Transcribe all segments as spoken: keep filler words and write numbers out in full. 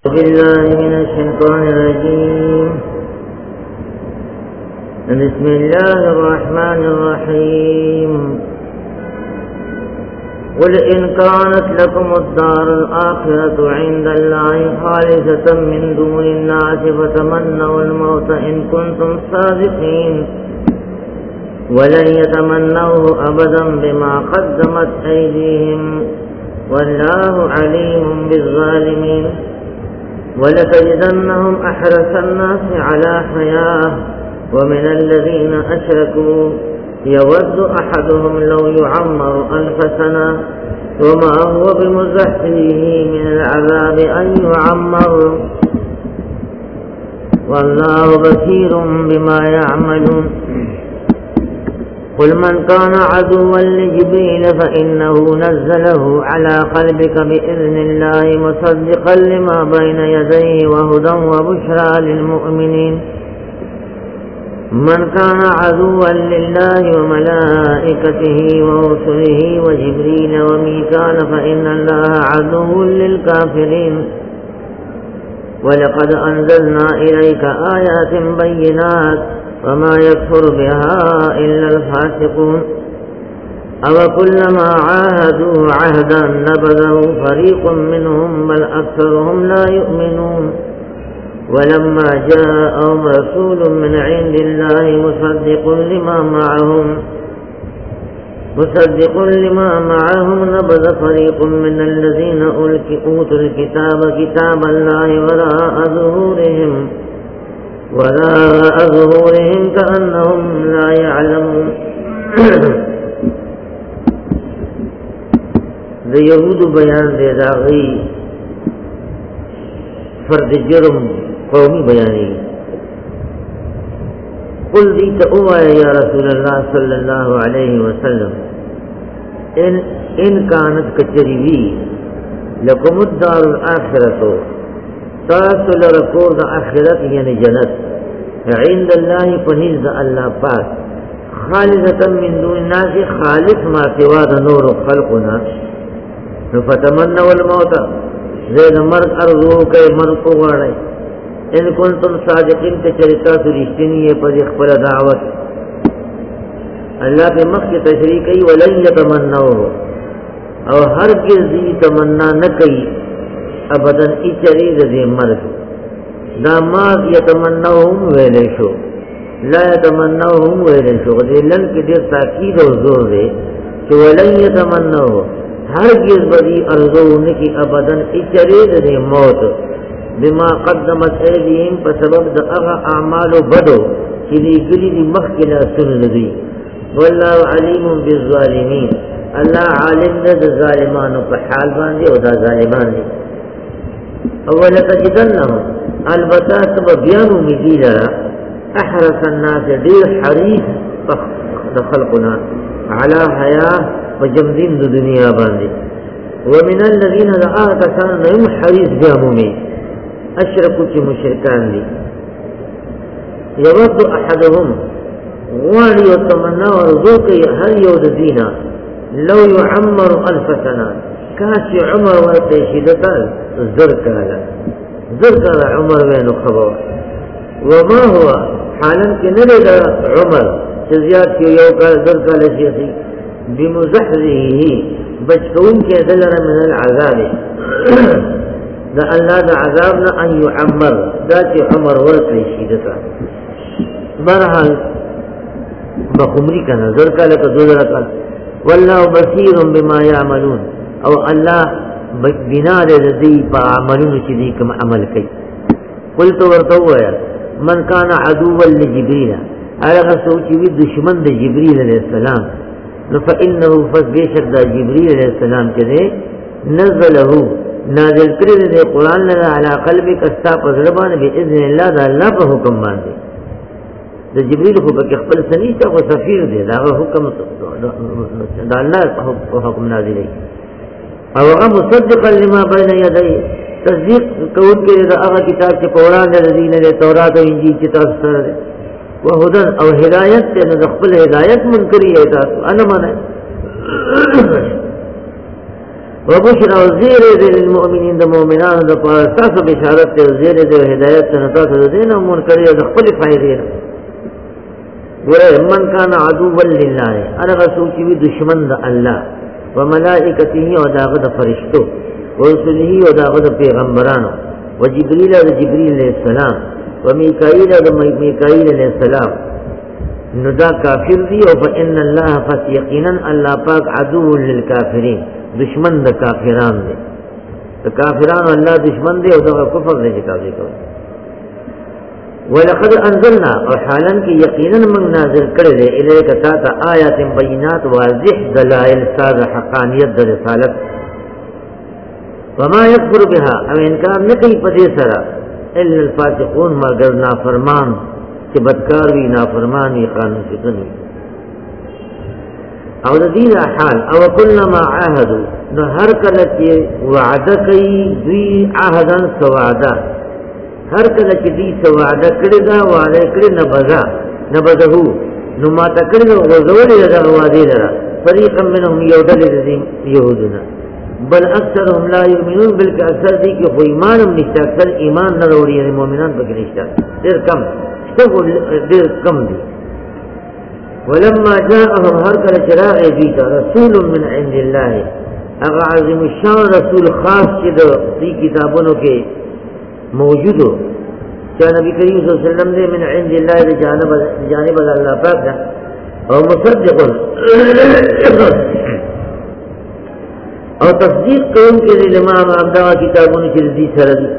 बिल्लाहि मिनश्शैतानिर्रजीम बिस्मिल्लाहिर्रहमानिर्रहीम क़ुल इन कानत लकुमुद्दारुल आखिरतु इंदल्लाहि खालिसतम मिन दूनिन्नासि फतमन्नउल मौत इन कुंतुम सादिक़ीन वलन यतमन्नउहु अबदन बिमा क़द्दमत अयदीहिम वल्लाहु अलीमुम बिज़्ज़ालिमीन वलतजिदन्नहुम अहरसन्नासि अला हयाह वमिन अल्लज़ीना अशरकू यवद्दु अहदुहुम लौ युअम्मरु अल्फ सना वमा हुवा बिमुज़हज़िही मिनल अज़ाबि अन युअम्मर वल्लाहु बसीरुम बिमा यअमलून क़ुल मन कान अदुव्वन लिजिब्रील फ़इन्नहु नज़्ज़लहु अला क़ल्बिक बिइज़्निल्लाहि मुसद्दिक़न लिमा बैन यदैहि वहुदन वबुश्रा लिलमुअ्मिनीन मन कान अदुव्वन लिल्लाहि वमलाइकतिही वरुसुलिही वजिब्रील वमीकाल फ़इन्नल्लाहा अदुव्वुन लिलकाफ़िरीन वलक़द अंज़लना इलैक आयातिन बय्यिनात वमा यकफुर बिहा इल्लल फासिकून अवकुल्लमा आहादू अहदन नबज़हु फ़रीक़ुम मिनहुम बल अक्सरुहुम ला युमिनून वलम्मा जाअहुम रसूलुम मिन इंदिल्लाहि मुसद्दिक़ुन लिमा मअहुम मुसद्दिक़ुन लिमा मअहुम नबज़ फ़रीक़ुम मिनल्लज़ीना ऊतुल किताब किताबल्लाहि वराअ ज़ुहूरिहिम वराअ ज़ुहूरिहिम कअन्नहुम ला यअलमून द यहूद बयान दे दागी फर्द जुर्म कौमी बयानी कुल दी तो या रसूल अल्लाह सल्लल्लाहु अलैहि वसल्लम इन इन कानत कचरी भी लकुमुद्दारुल आखिरतो तासुल रकोर द आखिरत यानी जन्नत इंदल्लाहि पनिज़ अल्लाह पाक खालिसतम मिन दूनिन्नास खालिस मा सिवा द नूर खल्कुना फतमन्नउल मौत ज़ेद मर्द अर्ज़ू के मर्द को वाड़े इन कुंतुम सादिक़ीन के चरिता सुरिश्तिनी है पर इख्फल दावत अल्लाह के मख की तशरीह कई वलन यतमन्नउ और हर गिज़ी तमन्ना न कई अबदन इचरी रज़े मर्द दामाद यतमन्नउहुम वेलेशो ला यतमन्नउहुम वेलेशो लन की देर ताकीद और जोर दे तो वलन यतमन्नउ हर गिज़ बदी अर्ज़ो की अबदन इचरी रज़े मौत बिमा क़द्दमत ऐदीहिम पर सबब द अगा आमाल बदो चिली गिली दी मख के ला सुन दी वल्लाहु अलीमुम बिज़्ज़ालिमीन अल्लाह आलिम द ज़ालिमानों का हाल बांधे और दा ज़ालिमान ने अवल तजिदन्नहुम अलबत्ता तब बयान उम्मीदी लरा अहरसन नास दीर हरीस दखल कुना अला हया व जमदीन दुनिया बांधे वमिन अल्लज़ीना आतसन नयम हरीस जामु में अशरकु की मुशरिकान दी यवद्दु अहदुहुम वाली व तमन्ना और दो के हर योद दीना लौ युअम्मरु अल्फ सना काशी उमर व तशीदता ज़रकाला ज़रकाला उमर वैन खबर वमा हुआ हालन के नरेगा उमर जियाद के यो का ज़रकाला जैसी बिमुज़हज़िही बचकून के दलरा मिन अल अज़ाब दा अल्लाह दा अज़ाब न अन युअम्मर दा के उमर व तशीदता बहरहाल बखुमरी का नजर का लका दूसरा का वल्लाहु बसीरुम बिमा यामलून और अल्लाह बिना रज़ी पा अमलून चिदी कम अमल कई कुल तो वर्तो हुआ मन काना अदुव्वन लिजिब्रील अगर सोची भी दुश्मन दे जिब्रील अलैहिस्सलाम न फ़इन्नहु फस बेशक दा जिब्रील अलैहिस्सलाम के दे नज़्ज़लहु नाज़िल करे दे कुरान लगा अला क़ल्बिक अस्ता पज़रबान बिइज़्निल्लाह दा अल्लाह पर हुक्म बांधे द जिब्रील को बके खपल सनीता को सफीर दे दा हुक्म दा अल्लाह को हुक्म नाज़िल है और वह मुसद्दिक़न लिमा बैन यदैहि तस्दीक कौन के दा अगा किताब के कुरान लजीन ने तौरात और इंजील की तफसीर व हुदन और हिदायत से न खपल हिदायत मुनकरी है दा अन माने وبشر وزير للمؤمنين د مؤمنان د پر اساس بشارت ته وزير د هدایت څخه تاسو دین او منکر د خپل فائدې ګوره من کان عدو لله انا رسول کی دشمن د الله وملائکته او داغه د فرشتو ورسله او داغه د پیغمبرانو وجبريل د جبريل علیہ السلام وميكائيل د ميكائيل علیہ السلام نو دا کافر دی او فإن الله فسيقينا الله پاک عدو للكافرين دشمن د کافران دی د کافرانو الله دشمن دی او د کفر دی چې کافر کوي ولقد انزلنا او حالا کې یقینا من نازل کړل دی الیک تا ته آیات بینات واضح دلائل ساده حقانیت د رسالت وما يكفر بها او انکار نه کوي په دې سره الا الفاسقون مگر نافرمان چې بدکار وي نافرمان وي قانون کوي او د دې حال او کلما عاهدوا نو هر کله چې وعده کوي دوی عهدن سوادا هر کله چې دوی سوادا کړی دا وعده کړی نه بزا نه بزهو نو ما تکړه غوړولې دا وعده لرا فريقا منهم يودل الذين يهودنا بل اکثرهم لا يؤمنون بلکې اکثر دي کې خو ایمان هم نشته اکثر ایمان نه وروړي مؤمنان پکې نشته ډېر کم ډېر کم دي ولما جاءهم هركل چراغ دیتا رسول من عند الله اغا عظیم الشان رسول خاص چې د دې کتابونو کې موجودو چې نبی کریم صلی الله علیه وسلم دې من عند الله د جانب جانب الله پاک ده او مصدق او تصدیق کوم کې لما امدا کتابونو چې دې سره دي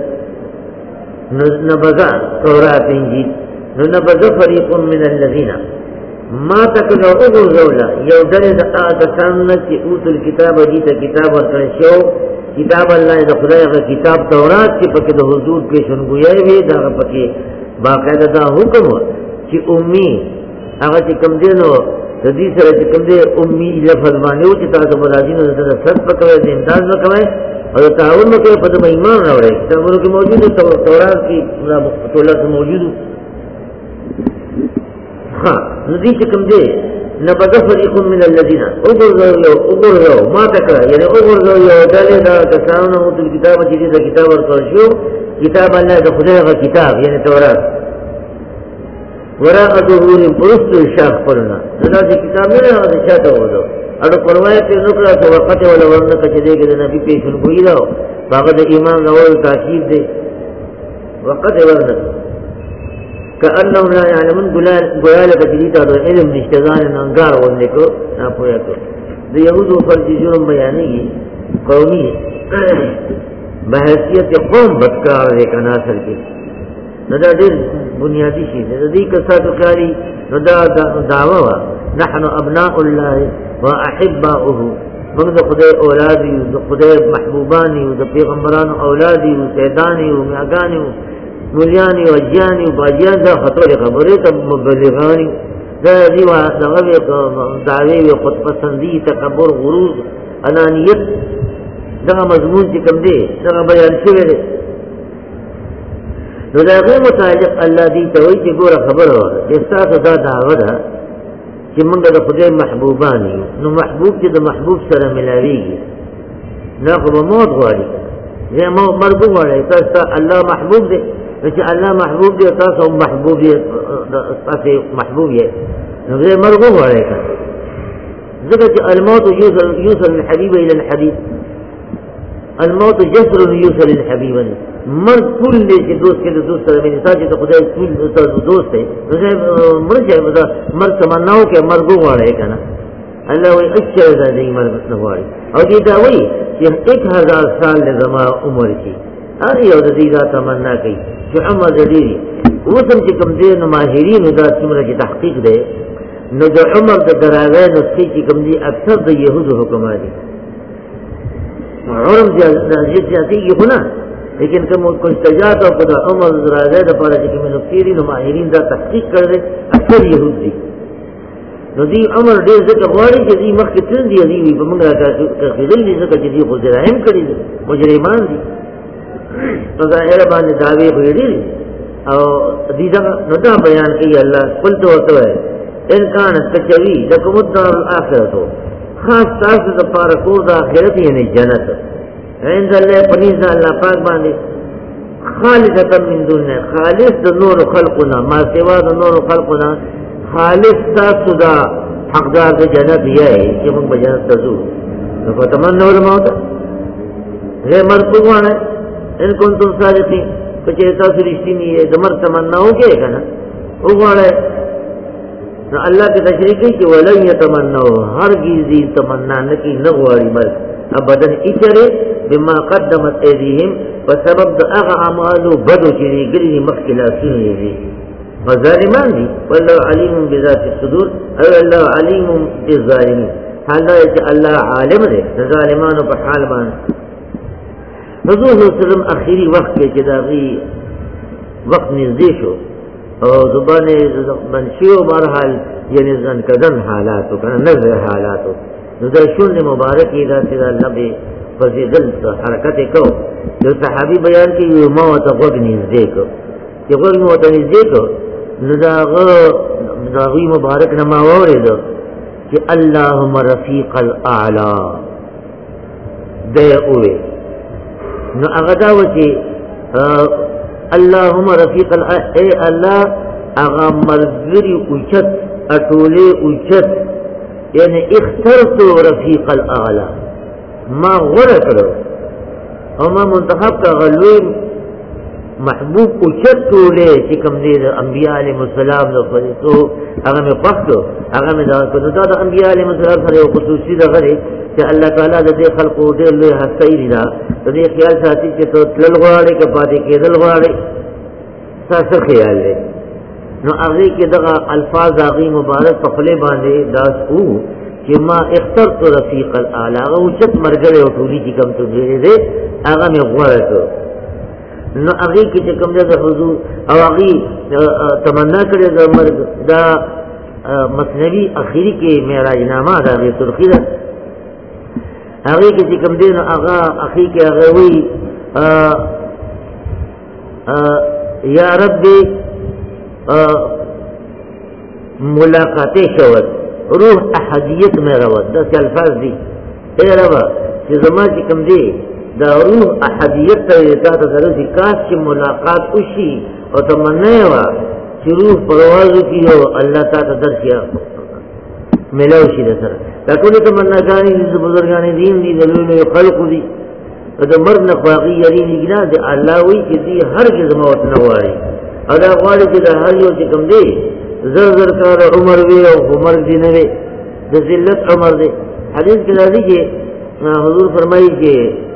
نبذا تورات انجیل نبذا فريق من الذين ما تکلو اغو زولا یو دلی دقا کساننا چی اوتو الكتاب جیتا کتاب ورکنشو کتاب اللہ دا خدای اگر کتاب تورات چی پکی دا حضور پیشنگویائی وی دا اگر پکی باقاعدہ دا حکم ہو چی امی اگر چی کم دینو دی سر چی کم دے امی لفظ مانیو چی تاسو برازینو دا دا سر پکوئے دا امتاز پکوئے اور دا تعاون مکوئے پتم ایمان روڑے کتابونو کی موجود ہے تورات کی تولت موجود ہے ہاں ندی چکم دے نبذ فريق من الذين اغرزوا اغرزوا ما تکرا یعنی اغرزوا یو دل دا کسانو اوتل کتاب چې دا کتاب ورکړ شو کتاب الله د خدای غ کتاب یعنی تورات وراء ظهور پرست شاخ پرنا دا چې کتاب نه راځي چاته وځو اړو پروايي ته نو کړه چې وخت ولا ورنه کچې دې د نبی پیښن کوی دا هغه د ایمان راوړ تاکید دی وخت ورنه كأنهم لا يعلمون قلالة جديدة دو علم نشتغان انگار ونکو ناپویا کو دو یهود و فرد جرم بیانی قومی بحیثیت قوم بدکار ریکا ناصر کی ندا دیر بنیادی شیئ ندا دی کساتو کاری ندا دعوه نحن ابناء الله و احباؤه من دا خدای اولادی دا خدای محبوبانی دا پیغمبران اولادی و سیدانی و میاگانی و مولیانی و اجیانی و باجیان دا خطور خبری تا مبلغانی دا دیو دغوی دعوی و خود پسندی تکبر غرور انانیت دا مضمون چی کم دے دا بیان شوئے دے نو دا غیر متعلق اللہ دی توی چی گورا خبر ہو جستا دا دعوی دا چی منگا دا خدای محبوبانی نو محبوب چی دا محبوب سر ملاویگی ناقب موت غواری یہ مرگو غواری تاستا اللہ محبوب دے چې الله محبوب دی تاسو محبوب دی تاسو محبوب یې نو دې مرغو وایي ځکه چې الموت يوصل يوصل الحبيب الى الحبيب الموت جسر يوصل الحبيب مرګ ټول دې چې دوست کې دوست سره مې تاسو ته خدای ټول دوست دی نو مرګ مرګ تمناو کې مرغو وایي کنه الله وي اچھا دې مرګ نه وایي او دې دا وایي چې ایک ہزار سال زما عمر شي هر یو د دې دا تمنا کوي چې عمر دې وسم چې کوم دې نو ماهرین دا څومره چې تحقیق دی نو د عمر د دراوی نو چې کوم دې اکثر د يهودو حکومت دي عمر دې د جاتي هنا لیکن کوم کو استجابت او د عمر د دراوی د پاره چې کوم نو کېری نو ماهرین دا تحقیق کړي اکثر يهود دي نو دې عمر دې ځکه غواړي چې دې مخکې تل دي دې په موږ راځي دې ځکه چې دې خو جرایم کړي مجرمان دي نو ظاهر باندې دعوی ویلي او دې دا نو دا بیان کوي الله قلت وته ان كانت تجوي لكم الدار الاخره خاص تاسو د پاره کور د آخرت یعنی جنت عند الله پنځه الله پاک باندې خالصه من دون خالص د نور خلقنا ما سوا د نور خلقنا خالص تاسو دا حقدار د جنت یې چې موږ به جنت ته ځو نو فتمنوا الموت غیر مرتبونه ان کنتم صادقین کچې تاسو رښتینی یې د مرګ تمنا وکړئ کنه وګورئ نو الله په تشریح کوي چې ولن يتمنوا هرگز دې تمنا نه کوي نه غواړي بل ابدا اچره بما قدمت ايديهم فسبب د هغه اعمالو بدو چې ګرځي مخکله سنوي دي فظالمان دي والله عليم بذات الصدور اي الله عليم بالظالمين حالا چې الله عالم دی ظالمانو په حال باندې حضور صلی الله علیه وسلم اخیری وخت کې چې داغي وخت نږدې شو او زبانه منشیو برحال یعنی ځان کدن حالاتو کنه نظر حالاتو نو دا شون مبارک دا چې الله به فضیل حرکت کو یو صحابي بیان کوي یو ما ته وګ نږدې کو چې وګ مو ته نږدې کو نو دا غو مبارک نه ما وریدو کہ اللهم رفیق الاعلى دے اوے نو اغدا وچی اللهم رفیق الاعلى اے اللہ اغا مرگری اوچت اٹولے اوچت یعنی اخترت رفیق الاعلى ما غرق کرو او ما منتخب کا غلوی محبوب اوچت ټولې چې کوم دي د انبیاء علیهم السلام نو فرېتو هغه مې پښتو هغه مې دا کړو دا د انبیاء علیهم السلام سره یو خصوصي دغه دی چې الله تعالی د دې خلقو ډېر لوی هستۍ دی دا د دې خیال ساتي چې ته تلل غواړې که پاتې کېدل غواړې ستاسو خیال دی نو هغې کې دغه الفاظ هغې مبارک په خولې باندې داس وو چې ما اخترت رفیق الاعلی هغه اوچت ملګری او ټولي چې کوم څه دی هغه مې غوره کړو نو هغه کې چې کوم د حضور او هغه تمنا کړې د مرګ دا مسنوی اخیری کې معراج نامه دا غي ترخی ده هغه کې چې کوم دین هغه اخی کې هغه وی یا رب ملاقات شوت روح احدیت میں روت دا الفاظ دي اے رب چې زما چې کوم دی دا روح احدیت ته تا ته درځي کاش چې ملاقات وشي او تمنا وا چې روح پرواز کیو الله تعالی درشي ملو شي سره دا ټول تمنا غاني د بزرګانې دین دي د لوی خلق دي د مرګ نه خواږي یاري نه دي الله وی چې دي هرګز موت نه وایي او دا غواړي چې دا هر یو چې کوم دی زر زر کار عمر وی او عمر دی نه وي د ذلت عمر دی حدیث کې راځي چې حضور فرمایي چې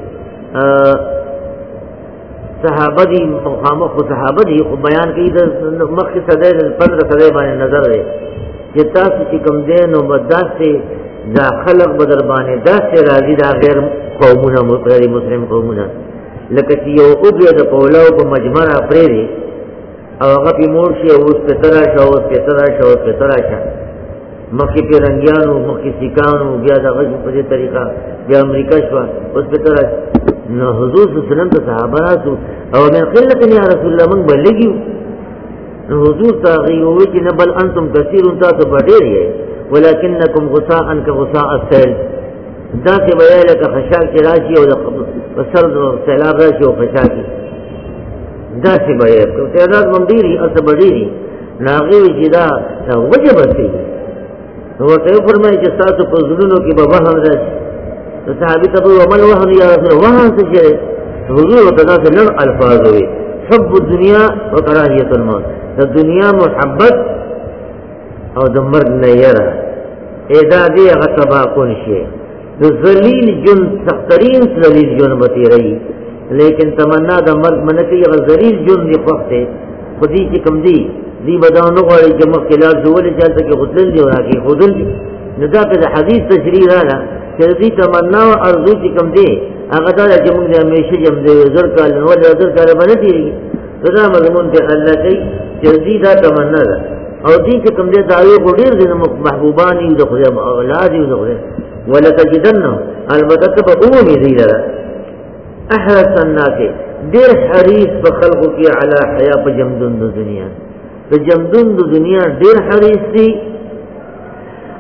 صحابه دي مخامخ صحابه دي خو بیان کوي د مخکې صدې د پندرہ صدې باندې نظر دی چې تاسو چې کوم دین او بداسه دا خلق بدر باندې داسې راځي دا غیر قومونه غیر مسلم قومونه لکه چې یو اوبه د پولاو په مجمع پرې دي او هغه په مور شي او اوس په ترا شو اوس په ترا شو اوس په ترا شو مخکې پیرنګیانو مخکې سیکانو بیا دغه په دې طریقه بیا امریکا شو اوس په ترا نو حضور صلی الله علیه وسلم ته صحابه راځو او من قلت یا رسول الله من بلګیو نو حضور ته وی چې نه بل انتم کثیر تاسو بډیر یې ولکنکم غصاء كغصاء السيل دا چې ویل لکه خشاک چې راشي او د سر سیلاب راشي او خشاکي دا چې ویل کو تعداد منديري او تبډيري ناغي چې دا وجب سي نو ورته فرمایي چې تاسو په زړونو کې به وهم راشي صحابي ته ومن وهم یا رسول وهم څه شي حضور ته دا نن الفاظ وي حب الدنيا وكراهيه الموت د دنیا محبت او د مرګ نه یره ادا دی هغه تبا کون شي د ذلیل جن سخترین ذلیل جن بتی رہی لیکن تمنا د مرګ منکی هغه ذلیل جن دی وخت خودی چې کم دی دی بداو نو غواړي چې مخکې لا ډول چلته کې خودل دی ورکی خودل دی نو دا په حدیث تشریح راغله چې دې تمنا او ارزو چې کم دی هغه دا چې موږ د همیشه یم د زر کال نو د زر کال باندې دی دا مضمون ته الله کوي چې دې دا تمنا ده او دې چې کوم دې دایو ډېر دې محبوبان دي د خدای اولاد دي د خدای ولتجدن البته په عمومي دي لره احرص الناس ډېر حریص په خلقو کې علی حیا په جمدون د دنیا په جمدون د دنیا ډېر حریص دي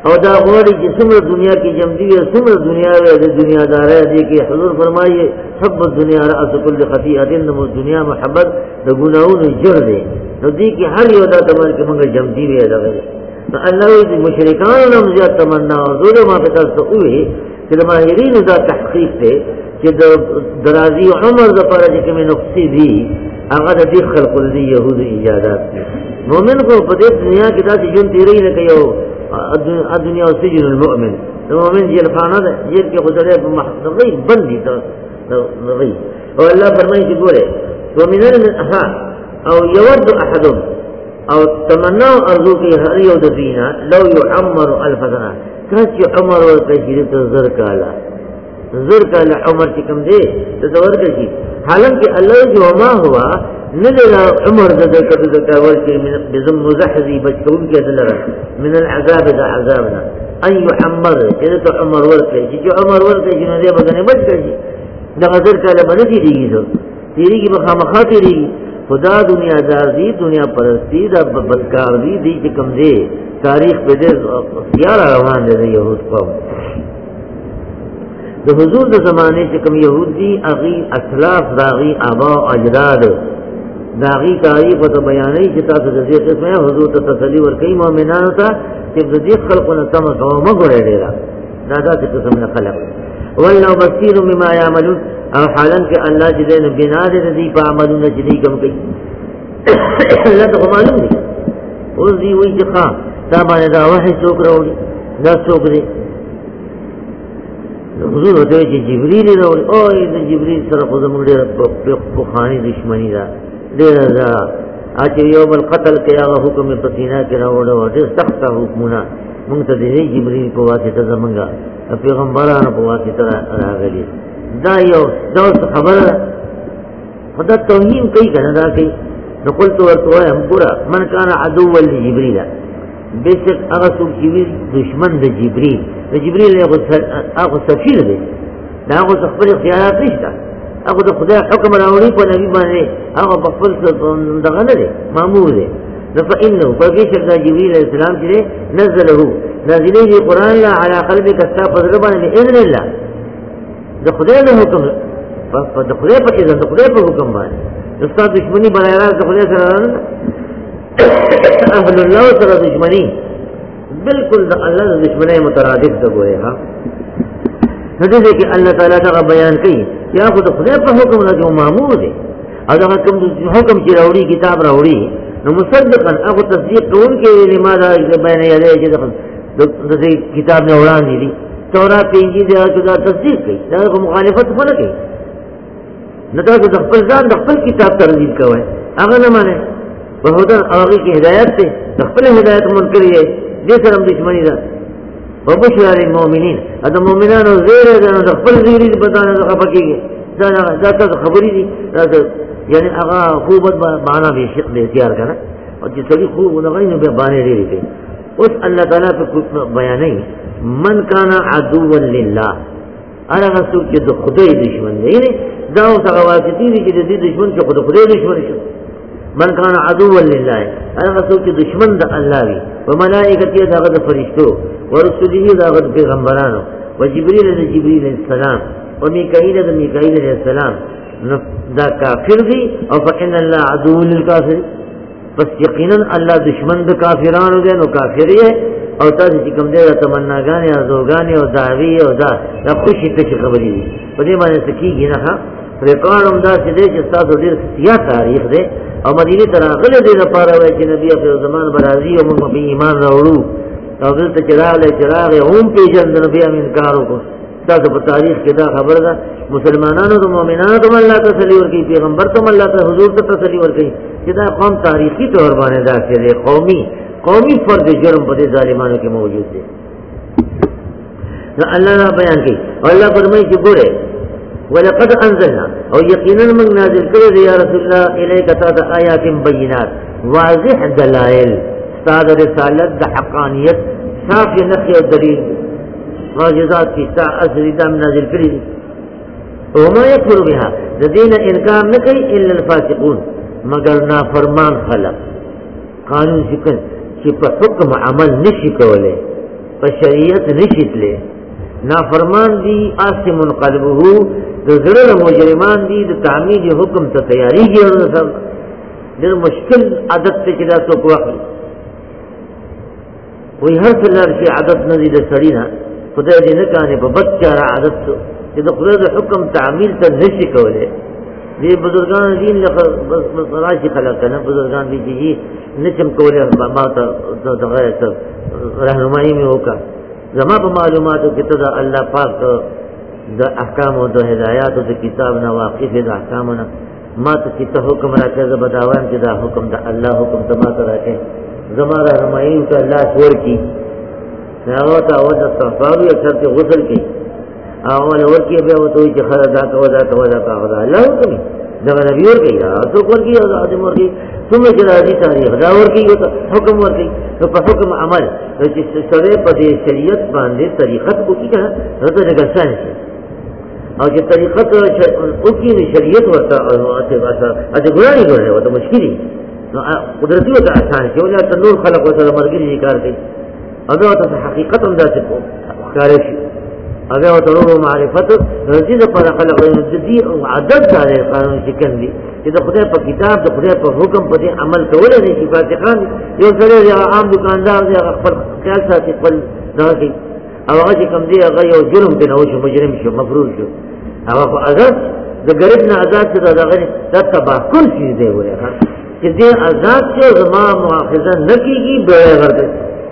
और दा غواړي چې څومره دنیا کې جمدي وي څومره دنیا وي د دنیا داري دي کې حضور فرمایي حب الدنيا راس كل خطيئه نو دنیا محبت د ګناہوں جر دي نو دي کې هر یو دا تمن کې موږ جمدي وي دا نو الله دې مشرکان نو زیات تمنا او دوی ما په تاسو وې چې د ماهرین دا تحقیق ته چې د درازي عمر د پاره چې کوم نقصې دي هغه د دې خلق د يهودي ایجادات مؤمن کو په دې دنیا کې دا چې جون تیرې نه کوي الدنيا سجن المؤمن المؤمن جيل خانه ده جيل کې خدای په محضري بندي ته نغي او الله فرمایي چې ګوره ومن الها او يود احدهم او تمنا ارجو کې هر یو د دینا لو يعمر الف سنه کله عمر ورته چې زر کاله زر کاله عمر چې کوم دی تصور کړئ حالانکه الله جو ما هوا نزل عمر ذا كذا ذا وركي من بزم مزحزي بشكون كذا من العذاب ذا عذابنا أن يحمر كذا عمر وركي جو عمر وركي جنو ذي بدني بشكي ده غزر كلا بنتي ديجي ذو تيري بخام خاطري خدا دنيا دار دي دنيا پرستی دا بدکار دي دي چې کوم دي تاریخ په دې اختیار روان دي يهود قوم د حضور د زمانه چې کوم يهود دي اغي اسلاف داغي ابا اجداد داغي تاریخ او بیانې چې تاسو د دې قسمه حضور ته تسلی ورکړي مؤمنانو ته چې د دې خلقونه تم قوم غوړې ډیرا دا دا چې قسم نه خلق والله بصير بما يعملون او حالن کې الله دې نه بنا دې دې په عملونه چې دې کوم کوي الله ته معلوم دي او دې وایي چې ښا دا باندې دا وحي څوک راوړي دا څوک دې حضور ته چې جبريل راوړي او دې جبريل سره خو زموږ ډېر په خاني دښمنی ده ډېر دا اچ یو بل قتل کې هغه حکم په سینا کې راوړو ډېر سخت حکمونه مونږ ته دې جبريل په واسطه زمونږه پیغمبرانو په واسطه راغلي دا یو دا خبره خدای توهین کوي کنه دا کوي نو قلت ورته هم پورا من کان عدو لجبريل بیشک هغه څوک چې دشمن د جبريل د جبريل هغه سفیر دی دا هغه خپل اختیارات نشته هغه د خدای حکم راوړي په نبی باندې هغه په خپل دغه نه دی مامور دی فإنه فبشر جبريل عليه السلام چې نزله نازلې دی قران لا على قلبك استغفر بإذن الله د خدای له حکم په د خدای په اذن د خدای په حکم باندې استاد دښمنی بلای راز د خدای سره اهل الله سره دښمنی بالکل د الله د دښمنی مترادف ده ګوره ها هدي کې الله تعالی دا بیان کوي یا خو د خدای په حکم نه مامور دي او دا کوم حکم چې راوړي کتاب راوړي نو مصدقا هغه تصدیق کوون کې لماذا بیان یې چې د دې کتاب نه وړاندې دي تورات انجیل دا تصدیق کوي دا مخالفت نه کوي نه تاسو د خپل ځان د خپل کتاب ترجیح کوئ هغه نه مانه په هدا هغه کې هدایت ته د خپل هدایت منکر یې دې سره دښمنی ده او بشرا للمؤمنین دا مؤمنانو زیره ده د خپل زیری په دانه خپکیږي دا دا تاسو خبرې دي دا یعنی هغه خوبت معنا به شق دې اختیار کنه او چې څلي خو نه غوښنه به باندې لري کوي اوس الله تعالی په بیانې من کان عدو لله انا رسول چې د خدای دشمن دی نه دا او هغه واسطي دي چې د دې دشمن چې خدای دشمن شي من کان عدو لله انا رسول چې دشمن د الله وي او ملائکه دغه د فرشتو ورسوله دغه د پیغمبرانو او جبريل د جبريل السلام او میکائیل د میکائیل السلام دا کافر دي او فإن الله عدو للكافر پس یقینا الله دشمن د کافرانو دی نو کافر یې او تاسو چې کوم دی تمناګانې او زوګانې او دعوی او دا د خوشي ته خبرې دي په دې باندې سکیږي نه ها ریکارډ هم دا چې دې چې تاسو ډېر سیا تاریخ دی او مدینه ته راغلي دي لپاره وایي چې نبی په زمان برازي او موږ په ایمان راوړو او دلته چراغ له چراغ هم پیژند نبی امین کار وکړو تاسو په تاریخ کې دا خبره ده مسلمانانو او مؤمنانو ته الله تسلی ورکړي پیغمبر ته الله ته حضور ته تسلی ورکړي چې دا قوم تاریخي طور باندې دا چې قومي قومي فرد جرم په دې ظالمانو کې موجود دي نو الله را بیان کوي او الله فرمایي چې ګوره ولقد انزلنا او یقینا من نازل کړی یا رسول الله الیک تا آیات بینات واضح دلائل استاد رسالت د حقانیت صاف نقي او دلیل معجزات کی تا اصل دم نازل کړی وما يكفر بها الذين انکار نه کوي الا الفاسقون مگر نافرمان خلق قانون ذکر چې په حکم عمل نشي کولای په شریعت نشیتله نافرمان دي آسم قلبه د زړه مجرمان دي د تعمید حکم ته تیاری کیږي سره ډېر مشکل عادت ته چې دا څوک واخلي وی هر څلار شي عادت نه دي د سړی نه خدای دې نه کانه په بد چاره عادت شو چې د خدای د حکم تعمیل ته نشي کولای دې بزرګان دین له بس بس راشي خلک کنه بزرګان دي چې نشم کولای ما ته د غیر ته راهنمایي مې وکړه زما په معلوماتو کې ته د الله پاک د احکام او د هدایات او د کتاب نه واقف د احکامونه ما ته چې ته حکم راکړې زه بداوام چې دا حکم د الله حکم ته ما ته راکړې زما راهنمایي ته الله ور کی هغه ته او د استغفار یو شرط غسل کی اول ور کی به وته چې خره دا کو دا کو دا کو دا الله حکم دا نبی ور کی دا تو ور کی او ادم ور کی ثم جرادی تاریخ دا ور کی حکم ور کی نو په حکم عمل چې سره په دې شریعت باندې طریقت کو کی کنه راته نګسان شي او چې طریقت او کی شریعت ورته او ته واسه اته ګورای ګورای وته مشکلی نو قدرتي وته آسان شي ولا ته نور خلق وته مرګري کار کوي او دا ته حقیقت هم داسې ښکار شي هغه ته نور معرفت چې د پر خلق د دې عادت دار قانون چې کوي چې د خدای په کتاب د خدای په حکم په دې عمل کول نه شي فاتحان یو سره یو عام دکاندار دی خپل خیال ساتي خپل دغه او هغه چې کوم دی هغه یو جرم دی نو شو مجرم شو مفروض شو هغه اگر د غریب نه آزاد څه دغه د تباکل شي دی وره چې دې آزاد چې زما مؤاخذه نکېږي به ورته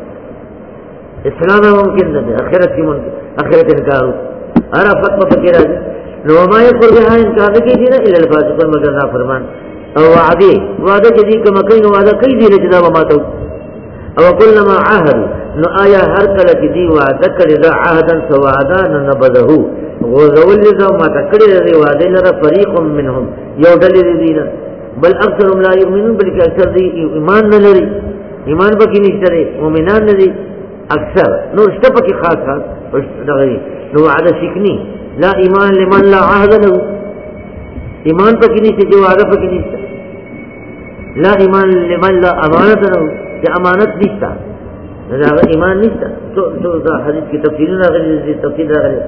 اسلام ممکن نه دی اخرت کې ممکن اخرت انکار اره فتوا فکر راځي نو ما یې پر به انکار نه کیږي نه الا الفاسق مگر نافرمان او وعده وعده چې دې کوم کوي نو وعده کوي دې چې دا ما ته او كلما عهد نو آیا هر کله چې دی وعده کړی دا عهدا سوادا نبذه غوذول ذو ما تکړی دی وعده لره فريق منهم یو ډلې دي بل اکثرهم لا يؤمنون بلکې اکثر دی ایمان نه لري ایمان پکې نشته مؤمنان نه دي اکثر نو شته پکې خاص خاص دغه نو وعده شکنی لا ایمان لمن لا عهد له ایمان پکې نشته جو وعده پکې نشته لا ایمان لمن لا امانت له چې امانت نشته دا ایمان نشته تو تو دا حدیث کی تفصیل راغلی تفصیل راغلی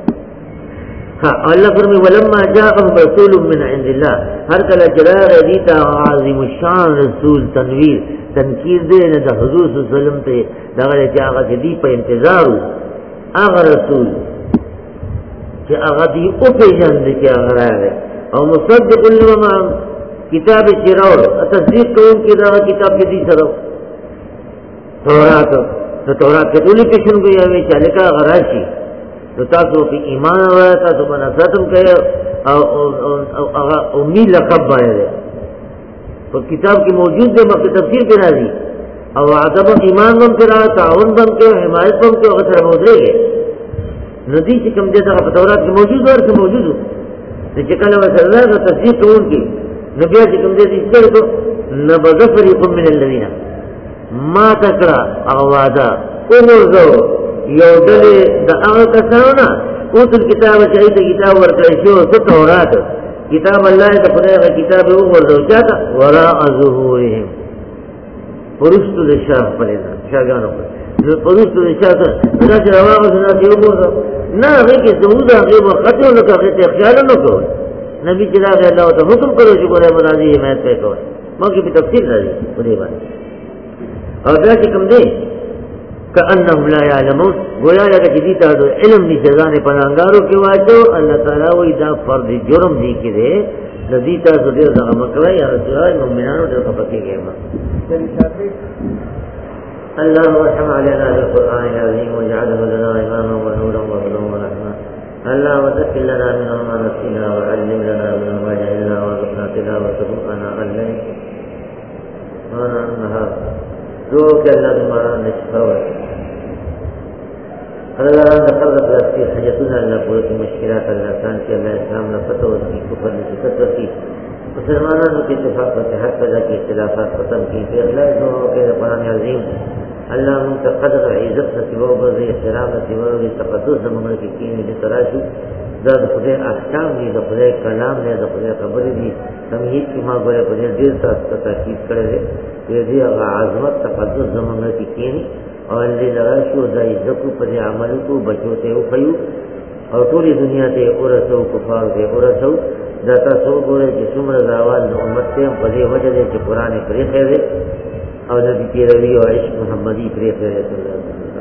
ها الله فرمای ولما جاءهم رسول من عند الله هر کله چې راغی تا عظیم الشان رسول تنویر تنکیر دې نه د حضور صلی الله علیه وسلم ته دغه چې هغه دې په انتظار هغه رسول چې هغه دې او پیژند چې هغه راغی او مصدق لما کتاب شراو تصدیق کوم چې دا کتاب دې سره تورات نو تورات کې ټول پیشن کوي او چې لکه غراشي نو تاسو په ایمان راځه تاسو باندې ختم کوي او او هغه امید لقب باندې په کتاب کې موجود دی مکه تفسیر کې راځي او ادب ایمان هم کرا تعاون هم کې حمایت هم کې هغه سره موجود دی ندی چې کوم دې دا په تورات کې موجود ورته موجود دی چې کله وسره دا تفسیر کوونکی نبي چې کوم دې چې څه نبذ فريق من الذين ما تکړه اوادا وګورځو یو ډلې د هغه کسانو اوس کتاب چې د کتاب ورکړی شو څه تورات کتاب الله د خدای کتاب وګورځو چاته ورا ظهورهم پرستو د شاه پلیدا شاګانو پرستو د شاه دا چې راوغه نه دی وګورځو نه هغه کې زموږ هغه وخت نو هغه ته خیال نه کوو نبی چې راغی الله ته حکم کړو چې ګوره مرادي حمایت وکړي مګر په تفصیل راځي په دې باندې او دا چې کوم دی کأنهم لا يعلمون گویا لکه چې دې ته علم نشي ځانې پنانګارو کې واچو الله تعالی وایي دا فرض جرم دی کې دی د دې تاسو ډېر دغه مکوي یا رسول الله مؤمنانو ډېر خپکیږي ما اللهم ارحم علينا بالقرآن العظيم واجعله لنا إماما ونورا وهدى ورحمة اللهم ذكر لنا منه ما نسينا وعلم لنا منه ما جهلنا وارزقنا تلاوته آناء الليل وآناء النهار جو کہ اللہ تمہارا نشفاور اللہ نقرب رسی حجتنا اللہ پورے کی مشکلات اللہ آسان کی اللہ اسلام نے فتح کی کفر نے شکست کی مسلمانوں کی اتفاق و اتحاد پیدا کی اختلافات ختم کی پھر اللہ دو کے قرآن عظیم اللہ ان کا قدر عزت نصیب و بزی احترام نصیب و تقدس زمان کی کینی دی تراشو دا خدای احکام دی دا خدای کلام دی دا خدای خبر دی تمہید کی ماں گویا خدای دیر ساتھ تاکید کرے دے یہ دی اغا عظمت تقدس زمان کی کینی او اللي لغا شو ځای زکو په عملو کو بچو ته وخیو او ټولي دنیا ته ورسو کفار ته ورسو دا تاسو ګورئ چې څومره زاوال د امت ته په دې وجه دې چې قران پرې خېره او نبی پیروي او عشق محمدي پرې خېره صلی الله علیه وسلم